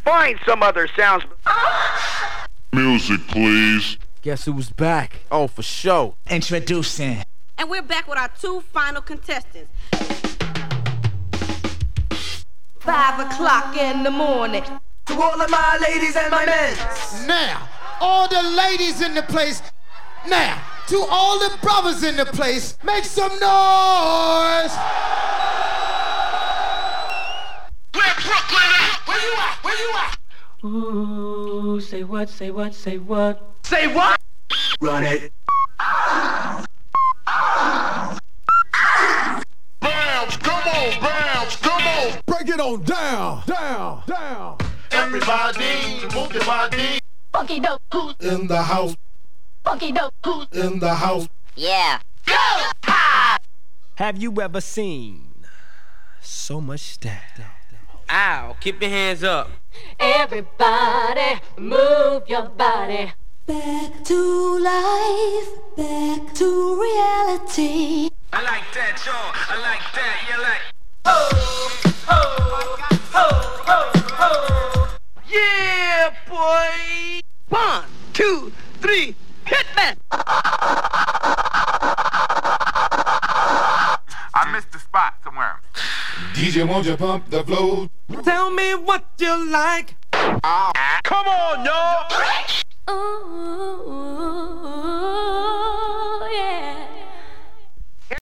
Find some other sounds. Music, please. Guess who's back? Oh, for sure. Introducing. And we're back with our two final contestants. 5 o'clock in the morning. To all of my ladies and my men. Now, all the ladies in the place. Now, to all the brothers in the place, make some noise. Where Brooklyn at? Where you at? Where you at? Ooh, say what, say what, say what? Say what? Run it. Bounce, come on, bounce, come on. Break it on down, down, down. Everybody, move your body. Funky dope, who's In the house, funky dope, who's in the house. Yeah. Have you ever seen so much style? Ow, keep your hands up. everybody move your body. Back to life, back to reality. I like that, y'all. I like that. You like. Yeah, boy. 1, 2, 3, hit me. I missed the spot somewhere. DJ, won't you pump the flow? Tell me what you like. Come on, y'all. Ooh.